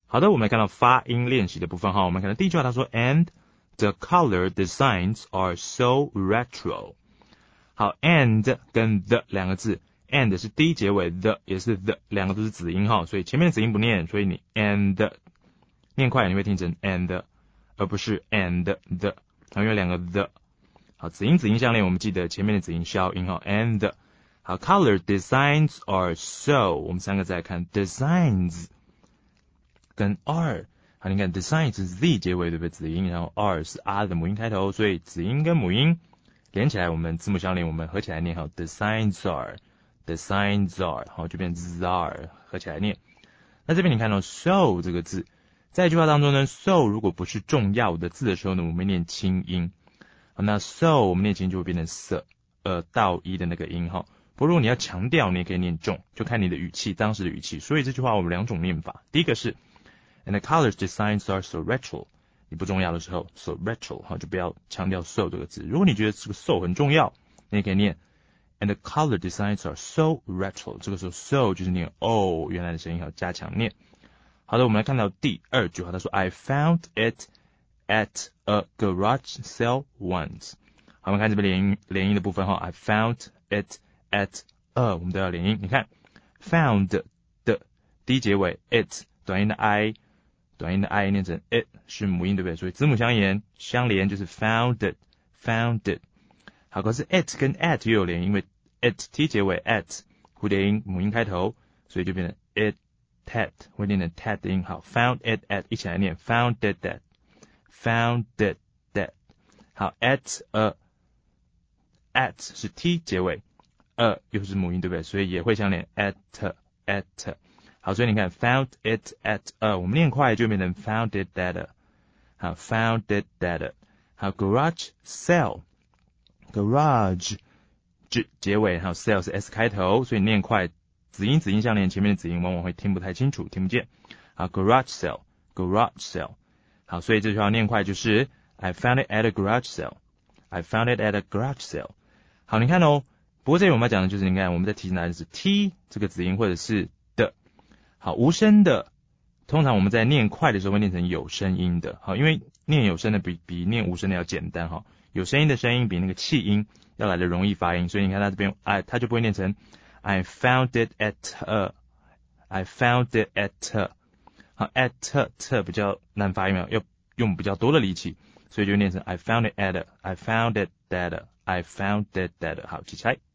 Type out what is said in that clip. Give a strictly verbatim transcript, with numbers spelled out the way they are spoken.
好的，我们来看到发音练习的部分哈。我们看到第一句话，他说 ，and the color designs are so retro。好 ，and 跟 the 两个字 ，and 是 d 结尾 ，the 也是 the， 两个都是子音哈，所以前面的子音不念，所以你 and 念快你会听成 and， 而不是 and the， 因为两个 the。好，子音子音相连，我们记得前面的子音消音哈 ，and the。好 ，color designs are so， 我们三个再来看 designs。跟 r， 好，你看 design 是 z 结尾对不对？子音，然后 r 是 r 的母音开头，所以子音跟母音连起来，我们字母相连，我们合起来念好 designs are，designs are， 好，就变 z r 合起来念。那这边你看到 so 这个字，在一句话当中呢 ，so 如果不是重要的字的时候呢，我们念轻音。好，那 so 我们念轻就会变成 s， 呃，倒一的那个音哈。不过如果你要强调，你也可以念重，就看你的语气，当时的语气。所以这句话我们两种念法，第一个是 And the colors designs are so retro。你不重要的时候 ，so retro 哈，就不要强调 so 这个字。如果你觉得这个 so 很重要，你也可以念 And the color designs are so retro。这个时候 so 就是念哦原来的声音，要加强念。好的，我们来看到第二句话，他说 I found it at a garage sale once。好，我们看这边连音连音的部分哈 ，I found it at a， 我们都要连音。你看 found 的 d 结尾 it 短音的 i。短音的 i 念成 it 是母音对不对？所以子母相连相连就是 found it found it。好，可是 it 跟 at 又有连音，因为 it t 结尾 at 蝴蝶音母音开头，所以就变成 it tat 会念成 tat 的音。好 ，found it at 一起来念 found it that found it that。好 at a at 是 t 结尾 a 又是母音对不对？所以也会相连 at at。好，所以你看 found it at a， 我们念快就变成 found it at。好 ，found it at。好 ，garage sale garage 结尾，还有 sale 是 s 开头，所以念快，子音子音相连，前面的子音往往会听不太清楚，听不见。好 ，garage sale garage sale。好，所以这句话念快就是 I found it at a garage sale I found it at a garage sale。好，你看哦，不过这里我们要讲的就是，你看我们在提醒大家是 t 这个子音或者是好，无声的，通常我们在念快的时候会念成有声音的。好，因为念有声的比比念无声的要简单哈。有声音的声音比那个气音要来的容易发音，所以你看它这边，哎，它就不会念成 I found it at a I found it at a。好 ，at t 比较难发音，要用比较多的力气，所以就念成 I found it at a I found it at a I found it at a。好，记起来。